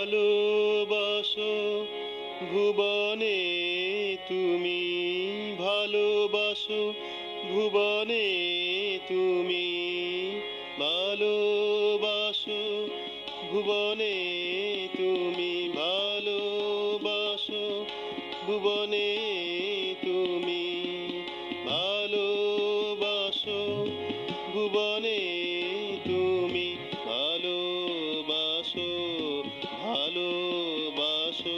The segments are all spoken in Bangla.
ভালোবাসো ভুবনে তুমি, ভালোবাসো ভুবনে তুমি, ভালোবাসো ভুবনে তুমি, ভালোবাসো ভুবনে তুমি, ভালোবাসো ভুবনে তুমি, ভালোবাসো ভালোবাসো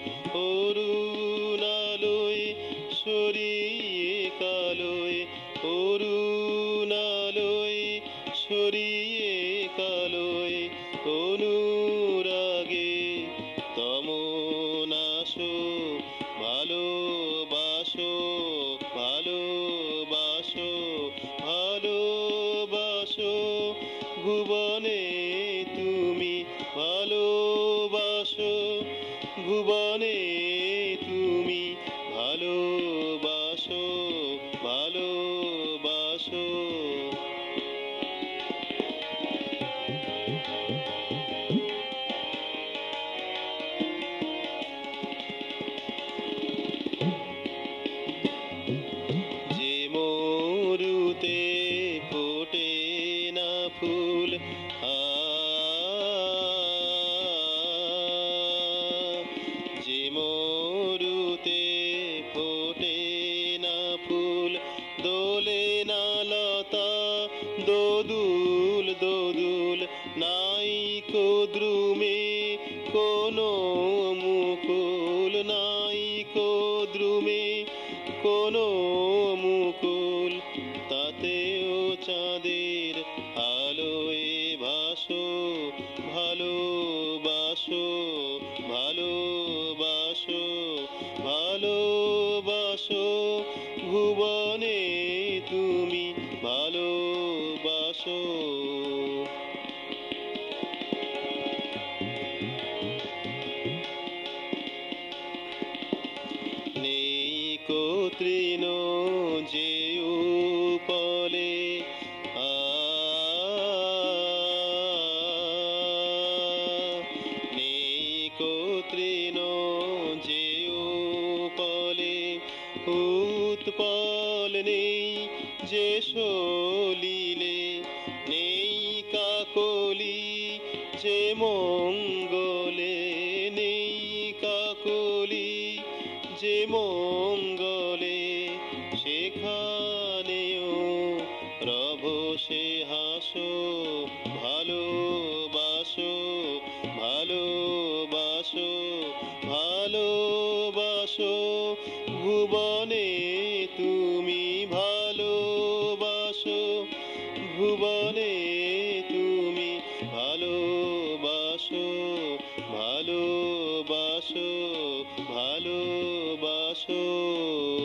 অরুণালয় সরিয়ে কালোয়, অরুণালয় সরিয়ে কালোয়, অনুরাগে তমনাশো, ভালোবাসো ভালোবাসো ভালোবাসো ভুবনে তুমি, ভালোবাসো ভুবনে তুমি, ভালোবাসো ভালোবাসো। যে মরুতে ফোটে না ফুল, যে মরুতে ফোটে না ফুল, দোলে না লতা দোদুল দোদুল, নাই কো দ্রুমে কোনো মুকুল, নাই কো দ্রুমে কোনো মুকুল, তাতেও চাঁদের আলোয় ভাসো, ভালোবাসো ভালোবাসো ভালোবাসো ভুবনে তুমি, ভালোবাসো। নেই কো তৃণ যে উপলে, নেই কো তৃণ যে উপলে, উৎপল নেই যে সলিলে, নেই কাকলি যে মঙ্গলে, নেই কাকলি যে মঙ্গলে, সেখানেও রভসে হাসো, ভালোবাসো ভালোবাসো ভালোবাসো ভুবনে তুমি, ভালোবাসো ভুবনে তুমি, ভালোবাসো ভালোবাসো ভালোবাসো।